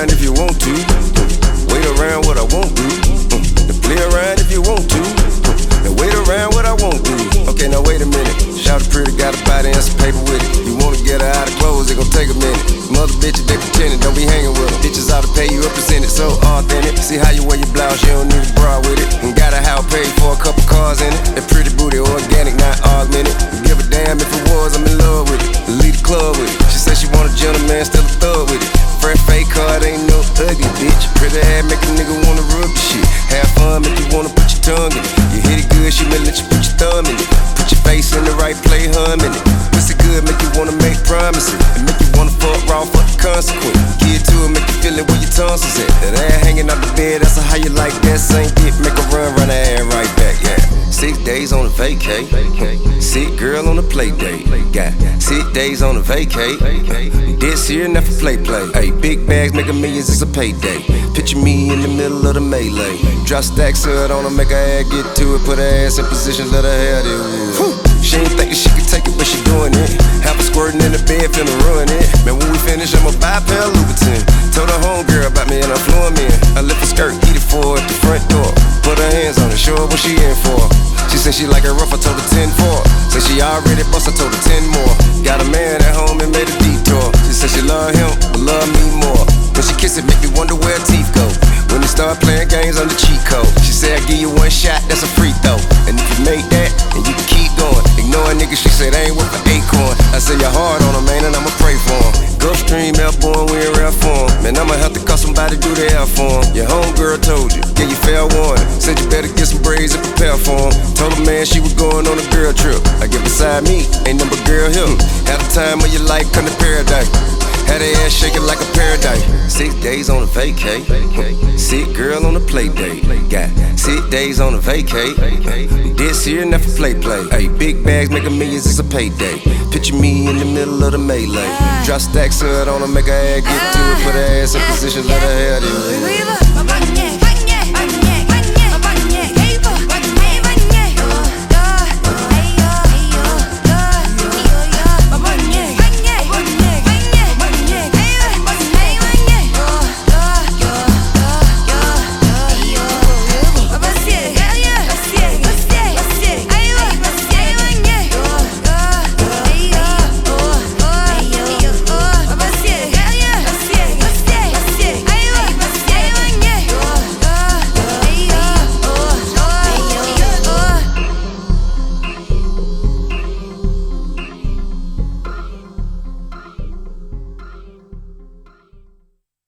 around if you want to. Wait around what I won't do. To play around if you want to. And wait around what I won't do. Okay, now wait a minute. Shout pretty, got a body and some paper with it. You wanna get her out of clothes, it gon' take a minute. Mother bitches, they pretending, don't be hanging with them. Bitches ought to pay you a percentage, so authentic. See how you wear your blouse, you don't need a bra with it. And got a house paid for a couple cars in it. That pretty booty, organic, not augmented. Give a damn if it was, I'm in love with it. Lead the club with it. She said she want a gentleman, still a thug with it. Fresh fake card, ain't no ugly bitch. Pretty ass make a nigga wanna rub the shit. Have fun, make you wanna put your tongue in it. You hit it good, she may let you put your thumb in it. Put your face in the right play, humming it. Pussy good, make you wanna make promises. And make you wanna fuck raw, fuck the consequence. Get to it, make you feel it where your tonsils at. That ass hanging out the bed, that's how you like that. Same dick, make her run that ass right back, yeah. 6 days on a vacay. Sick girl on a play date. Got 6 days on a vacay. This year, not for play. Hey, big bags making millions, it's a payday. Picture me in the middle of the melee. Drop stacks hood on her, make her ass get to it. Put her ass in position, let her have it. She ain't thinking she could take it, but she doing it. Have her squirting in the bed, finna ruin it. Man, when we finish, I'ma buy a pair of Louboutin. Told her homegirl about me and I flew him in. I lift her skirt, eat it for her at the front door. Put her hands on it, show her what she in for. She said she like it rough, I told her 10-4. Said she already bust, I told her 10 more. Got a man at home and made a detour. She said she love him, but love me more. When she kiss it, make me wonder where her teeth go. When they start playing games on the cheat code. She said I give you one shot, that's a free throw. And if you make that, then you can keep going. Ignore a nigga, she said I ain't worth an acorn. I said you're hard on him, man, and I'ma pray for him. Gulfstream, airborne, we in rare form. Man, I'ma have to call somebody to do the air for him. Your homegirl told you, yeah, you fair warning. Said you better get some braids and prepare for him. Told her man she was going on a girl trip. I get beside me, ain't number girl here. Had a time of your life, come to paradise. Had her ass shaking like a paradise. 6 days on a vacay. Sick girl on a play date. Got 6 days on a vacay. This year, not for play. Hey, big bags making millions, it's a payday. Picture me in the middle of the melee. Drop stacks hood on her, make her ass get to it. Put her ass in position, let her have it.